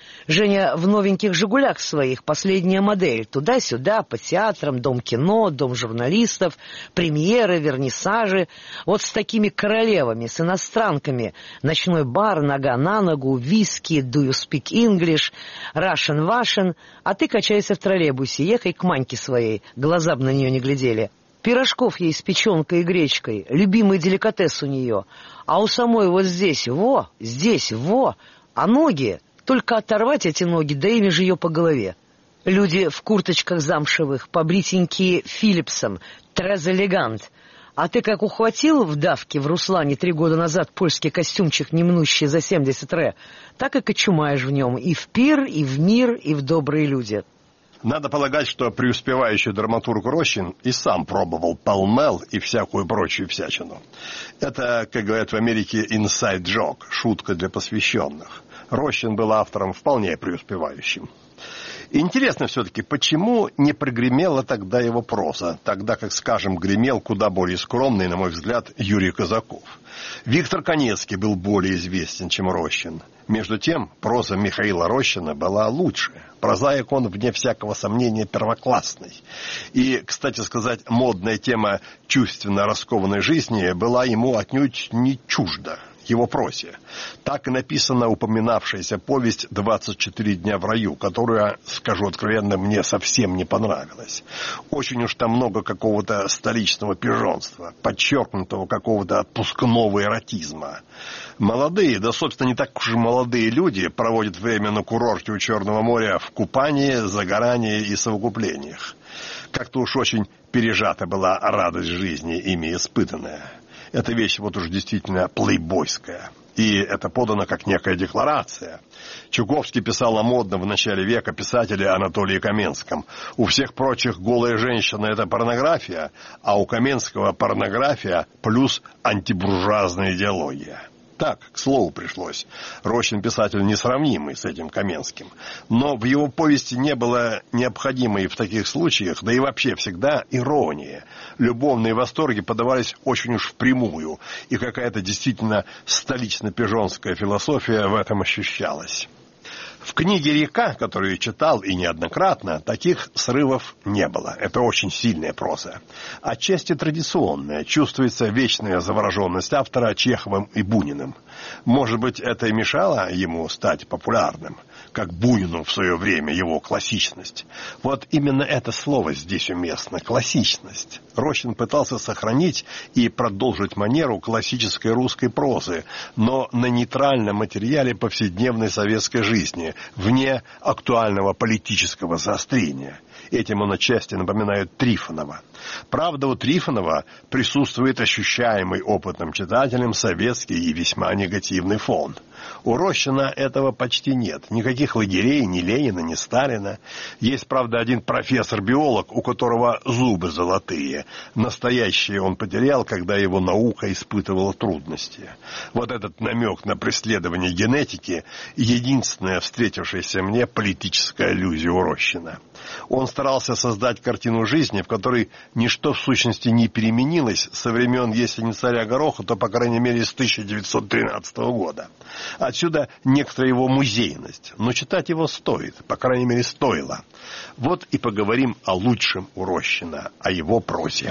Женя в новеньких «Жигулях» своих, последняя модель. Туда-сюда, по театрам, дом кино, дом журналистов, премьеры, вернисажи. Вот с такими королевами, с иностранками. Ночной бар, нога на ногу, виски, do you speak English, Russian, Russian. А ты качайся в троллейбусе, ехай к Маньке своей, глаза бы на нее не глядели. Пирожков ей с печенкой и гречкой, любимый деликатес у нее. А у самой вот здесь, во, здесь, во, а ноги... Только оторвать эти ноги, да ими же ее по голове. Люди в курточках замшевых, побритенькие Филлипсом, трез элегант. А ты как ухватил в давке в Руслане три года назад польский костюмчик, немнущий за семьдесят ре, так и кочумаешь в нем и в пир, и в мир, и в добрые люди. Надо полагать, что преуспевающий драматург Рощин и сам пробовал пелмел и всякую прочую всячину. Это, как говорят в Америке, inside joke, шутка для посвященных. Рощин был автором вполне преуспевающим. Интересно все-таки, почему не прогремела тогда его проза, тогда как, скажем, гремел куда более скромный, на мой взгляд, Юрий Казаков. Виктор Каневский был более известен, чем Рощин. Между тем, проза Михаила Рощина была лучше. Прозаик он, вне всякого сомнения, первоклассный. И, кстати сказать, модная тема чувственно раскованной жизни была ему отнюдь не чужда. Его прозе. Так и написана упоминавшаяся повесть «двадцать четыре дня в раю», которая, скажу откровенно, мне совсем не понравилась. Очень уж там много какого-то столичного пижонства, подчеркнутого какого-то отпускного эротизма. Молодые, да, собственно, не так уж и молодые люди проводят время на курорте у Черного моря в купании, загорании и совокуплениях. Как-то уж очень пережата была радость жизни, ими испытанная. Эта вещь вот уж действительно плейбойская. И это подано как некая декларация. Чуковский писал о модном в начале века писателе Анатолии Каменском. У всех прочих голая женщина – это порнография, а у Каменского порнография плюс антибуржуазная идеология. Так, к слову пришлось. Рощин писатель несравнимый с этим Каменским. Но в его повести не было необходимой в таких случаях, да и вообще всегда, иронии. Любовные восторги подавались очень уж впрямую, и какая-то действительно столично-пижонская философия в этом ощущалась. В книге «Река», которую я читал и неоднократно, таких срывов не было. Это очень сильная проза. Отчасти традиционная. Чувствуется вечная завороженность автора Чеховым и Буниным. Может быть, это и мешало ему стать популярным, как Бунину в свое время его классичность. Вот именно это слово здесь уместно – классичность. Рощин пытался сохранить и продолжить манеру классической русской прозы, но на нейтральном материале повседневной советской жизни, вне актуального политического заострения. Этим он отчасти напоминает Трифонова. Правда, у Трифонова присутствует ощущаемый опытным читателем советский и весьма негативный фон. У Рощина этого почти нет. Никаких лагерей, ни Ленина, ни Сталина. Есть, правда, один профессор-биолог, у которого зубы золотые. Настоящие он потерял, когда его наука испытывала трудности. Вот этот намек на преследование генетики – единственная встретившаяся мне политическая аллюзия у Рощина. Он старался создать картину жизни, в которой ничто в сущности не переменилось со времен, если не царя Гороха, то, по крайней мере, с тысяча девятьсот тринадцатого года. Отсюда некоторая его музейность. Но читать его стоит, по крайней мере, стоило. Вот и поговорим о лучшем у Рощина, о его прозе.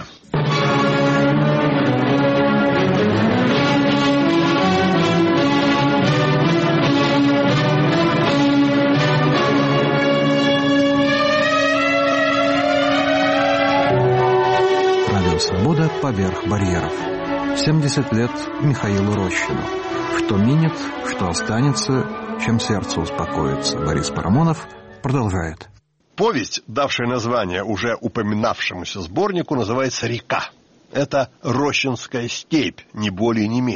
«Свобода поверх барьеров». семьдесят лет Михаилу Рощину. Что минет, что останется, чем сердце успокоится. Борис Парамонов продолжает. Повесть, давшая название уже упоминавшемуся сборнику, называется «Река». Это рощинская степь, не более, не менее.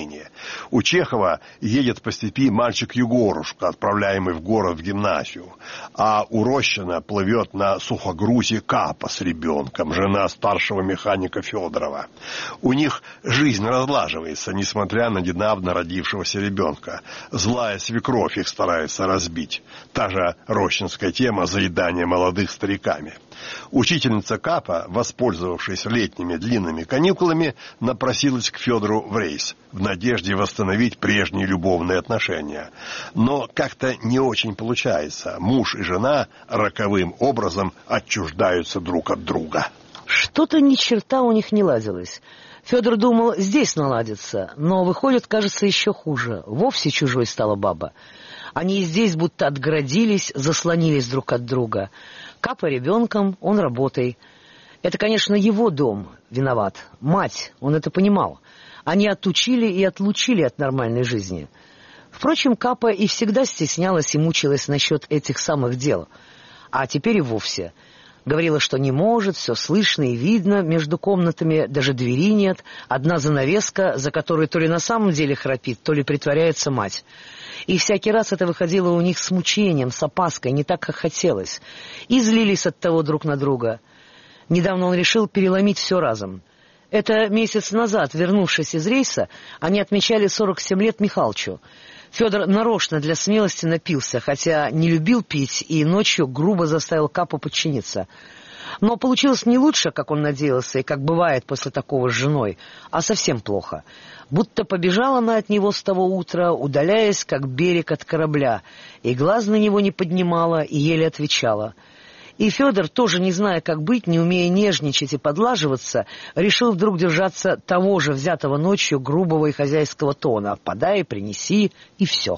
У Чехова едет по степи мальчик Егорушка, отправляемый в город в гимназию. А у Рощина плывет на сухогрузе Капа с ребенком, жена старшего механика Федорова. У них жизнь разлаживается, несмотря на недавно родившегося ребенка. Злая свекровь их старается разбить. Та же рощинская тема заедания молодых стариками. Учительница Капа, воспользовавшись летними длинными каникулами, напросилась к Федору в рейс в надежде восстановить прежние любовные отношения. Но как-то не очень получается. Муж и жена роковым образом отчуждаются друг от друга. Что-то ни черта у них не ладилось. Федор думал, здесь наладится, но выходит, кажется, еще хуже. Вовсе чужой стала баба. Они и здесь будто отгородились, заслонились друг от друга. Капа ребенком, он работой. Это, конечно, его дом виноват. Мать, он это понимал. Они отучили и отлучили от нормальной жизни. Впрочем, Капа и всегда стеснялась и мучилась насчет этих самых дел. А теперь и вовсе. Говорила, что не может, все слышно и видно, между комнатами даже двери нет, одна занавеска, за которой то ли на самом деле храпит, то ли притворяется мать. И всякий раз это выходило у них с мучением, с опаской, не так, как хотелось. И злились от того друг на друга. Недавно он решил переломить все разом. Это месяц назад, вернувшись из рейса, они отмечали сорок семь лет Михалычу. Федор нарочно для смелости напился, хотя не любил пить и ночью грубо заставил Капу подчиниться. Но получилось не лучше, как он надеялся, и как бывает после такого с женой, а совсем плохо. Будто побежала она от него с того утра, удаляясь, как берег от корабля, и глаз на него не поднимала, и еле отвечала. И Федор, тоже не зная, как быть, не умея нежничать и подлаживаться, решил вдруг держаться того же взятого ночью грубого и хозяйского тона. «Подай, принеси» и все.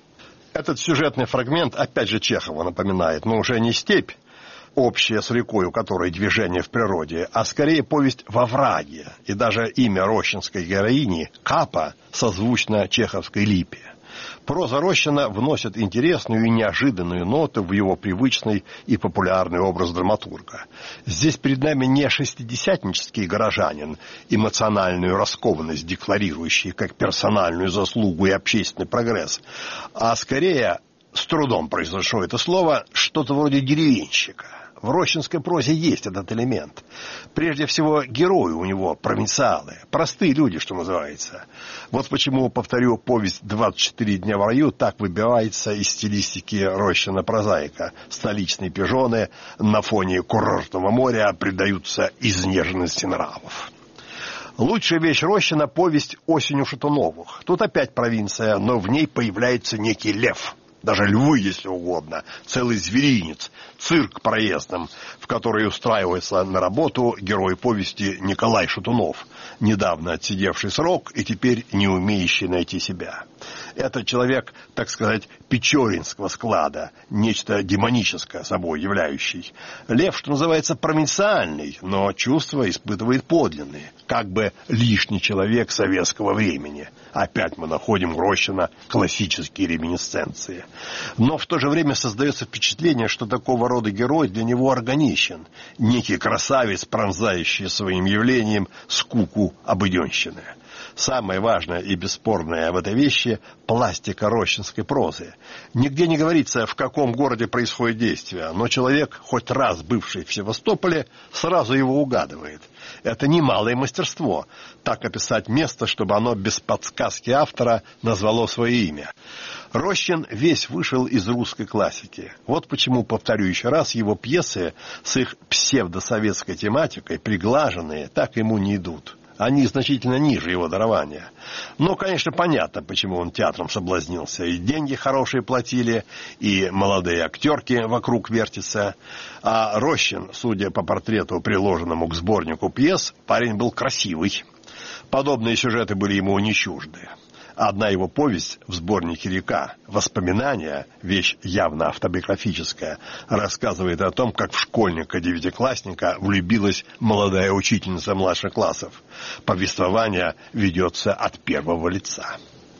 Этот сюжетный фрагмент, опять же, Чехова напоминает, но уже не степь, общая с рекой, у которой движение в природе, а скорее повесть «Во враге». И даже имя рощинской героини Капа созвучно чеховской Липе. Проза Рощина вносит интересную и неожиданную ноту в его привычный и популярный образ драматурга. Здесь перед нами не шестидесятнический горожанин, эмоциональную раскованность декларирующий как персональную заслугу и общественный прогресс, а скорее, с трудом произошло это слово, что-то вроде деревенщика. В рощинской прозе есть этот элемент. Прежде всего, герои у него провинциалы, простые люди, что называется. Вот почему, повторю, повесть «двадцать четыре дня в раю» так выбивается из стилистики Рощина-прозаика. Столичные пижоны на фоне курортного моря предаются изнеженности нравов. Лучшая вещь Рощина — повесть «Осень у Шатуновых». Тут опять провинция, но в ней появляется некий лев. Даже львы, если угодно, целый зверинец, цирк проездом, в который устраивается на работу герой повести Николай Шатунов, недавно отсидевший срок и теперь не умеющий найти себя. Это человек, так сказать, печоринского склада, нечто демоническое собой являющий. Лев, что называется, провинциальный, но чувства испытывает подлинные, как бы лишний человек советского времени. Опять мы находим у Рощина классические реминисценции. Но в то же время создается впечатление, что такого рода герой для него органичен. Некий красавец, пронзающий своим явлением скуку обыденщины. Самое важное и бесспорное в этой вещи – пластика рощинской прозы. Нигде не говорится, в каком городе происходит действие, но человек, хоть раз бывший в Севастополе, сразу его угадывает. Это немалое мастерство – так описать место, чтобы оно без подсказки автора назвало свое имя. Рощин весь вышел из русской классики. Вот почему, повторю еще раз, его пьесы с их псевдосоветской тематикой, приглаженные, так ему не идут. Они значительно ниже его дарования. Но, конечно, понятно, почему он театром соблазнился. И деньги хорошие платили, и молодые актерки вокруг вертятся. А Рощин, судя по портрету, приложенному к сборнику пьес, парень был красивый. Подобные сюжеты были ему не чужды. Одна его повесть в сборнике «Река», «Воспоминания», вещь явно автобиографическая, рассказывает о том, как в школьника-девятиклассника влюбилась молодая учительница младших классов. Повествование ведется от первого лица.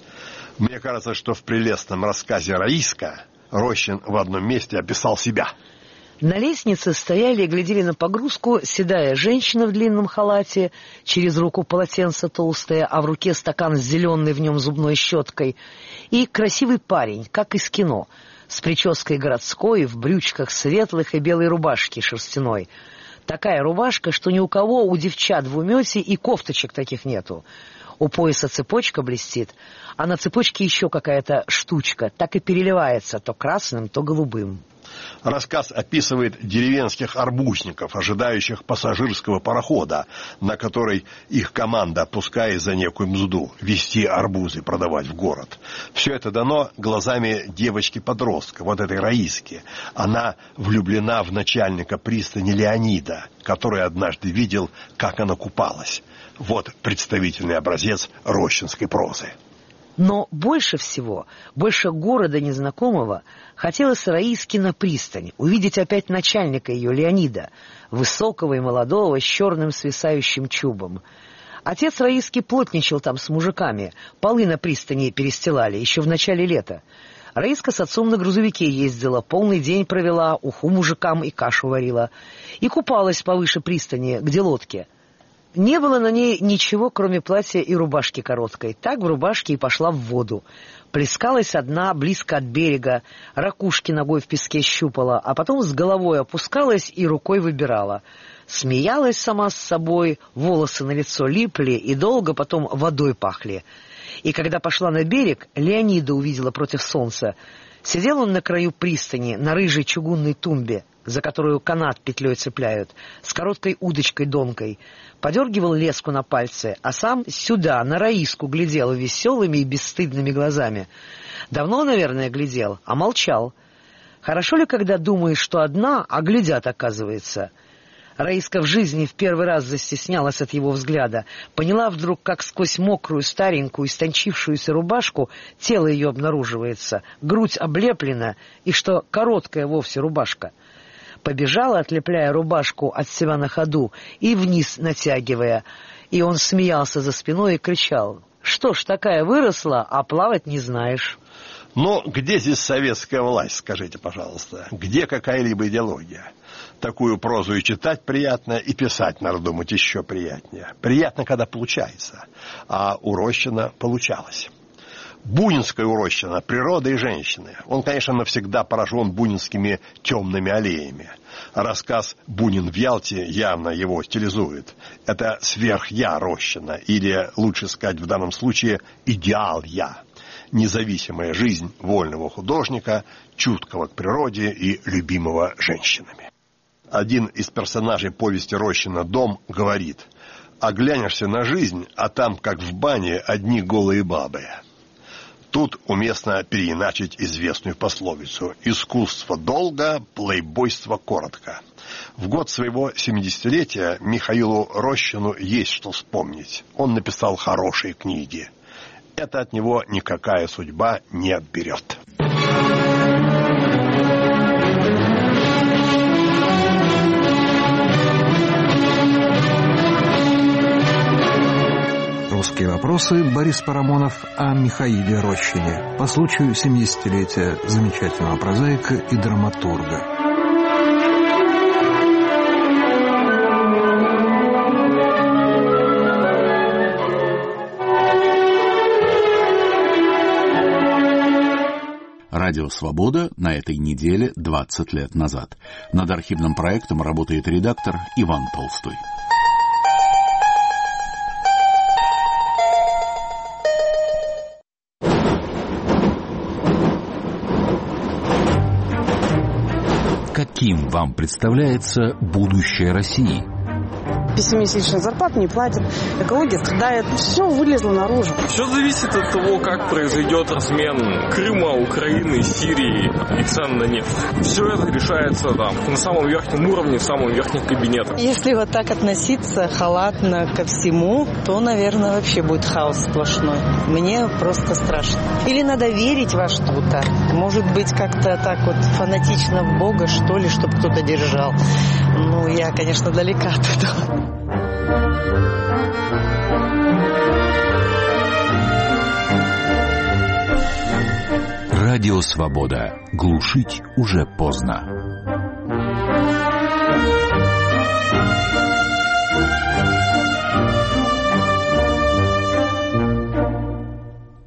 Мне кажется, что в прелестном рассказе «Раиска» Рощин в одном месте описал себя. На лестнице стояли и глядели на погрузку седая женщина в длинном халате, через руку полотенце толстое, а в руке стакан с зеленой в нем зубной щеткой, и красивый парень, как из кино, с прической городской, в брючках светлых и белой рубашке шерстяной. Такая рубашка, что ни у кого у девчат в умете и кофточек таких нету. У пояса цепочка блестит, а на цепочке еще какая-то штучка, так и переливается то красным, то голубым. Рассказ описывает деревенских арбузников, ожидающих пассажирского парохода, на который их команда, пускай за некую мзду, везти арбузы продавать в город. Все это дано глазами девочки-подростка, вот этой Раиски. Она влюблена в начальника пристани Леонида, который однажды видел, как она купалась. Вот представительный образец рощинской прозы. Но больше всего, больше города незнакомого, хотелось Раиске на пристань, увидеть опять начальника ее, Леонида, высокого и молодого, с черным свисающим чубом. Отец Раиски плотничал там с мужиками, полы на пристани перестилали, еще в начале лета. Раиска с отцом на грузовике ездила, полный день провела, уху мужикам и кашу варила. И купалась повыше пристани, где лодки. Не было на ней ничего, кроме платья и рубашки короткой. Так в рубашке и пошла в воду. Плескалась одна, близко от берега, ракушки ногой в песке щупала, а потом с головой опускалась и рукой выбирала. Смеялась сама с собой, волосы на лицо липли и долго потом водой пахли. И когда пошла на берег, Леонида увидела против солнца. Сидел он на краю пристани, на рыжей чугунной тумбе, за которую канат петлей цепляют, с короткой удочкой донкой. Подергивал леску на пальце, а сам сюда, на Раиску, глядел веселыми и бесстыдными глазами. Давно, наверное, глядел, а молчал. Хорошо ли, когда думаешь, что одна, а глядят, оказывается? Раиска в жизни в первый раз застеснялась от его взгляда, поняла вдруг, как сквозь мокрую, старенькую, истончившуюся рубашку тело ее обнаруживается, грудь облеплена, и что короткая вовсе рубашка. Побежала, отлепляя рубашку от себя на ходу и вниз натягивая, и он смеялся за спиной и кричал: «Что ж, такая выросла, а плавать не знаешь». Но где здесь советская власть, скажите, пожалуйста? Где какая-либо идеология? Такую прозу и читать приятно, и писать, надо думать, еще приятнее. Приятно, когда получается. А у Рощина получалось. Бунинская у Рощина, природа и женщины. Он, конечно, навсегда поражен бунинскими темными аллеями. Рассказ «Бунин в Ялте» явно его стилизует. Это сверх-я Рощина, или, лучше сказать в данном случае, идеал-я. Независимая жизнь вольного художника, чуткого к природе и любимого женщинами. Один из персонажей повести Рощина «Дом» говорит: «Оглянешься на жизнь, а там, как в бане, одни голые бабы». Тут уместно переиначить известную пословицу: «Искусство долго, плейбойство коротко». В год своего семидесятилетия Михаилу Рощину есть что вспомнить. Он написал хорошие книги. Это от него никакая судьба не отберет. «Русские вопросы». Борис Парамонов о Михаиле Рощине по случаю семидесятилетия замечательного прозаика и драматурга. Радио «Свобода» на этой неделе двадцать лет назад. Над архивным проектом работает редактор Иван Толстой. Каким вам представляется будущее России? Пятимесячную зарплату не платят, экология страдает, все вылезло наружу. Все зависит от того, как произойдет размен Крыма, Украины, Сирии и цен на нефть. Все это решается там на самом верхнем уровне, в самом верхнем кабинете. Если вот так относиться халатно ко всему, то, наверное, вообще будет хаос сплошной. Мне просто страшно. Или надо верить во что-то. Может быть, как-то так вот фанатично в Бога, что ли, чтобы кто-то держал. Ну, я, конечно, далека от этого. Радио «Свобода». Глушить уже поздно.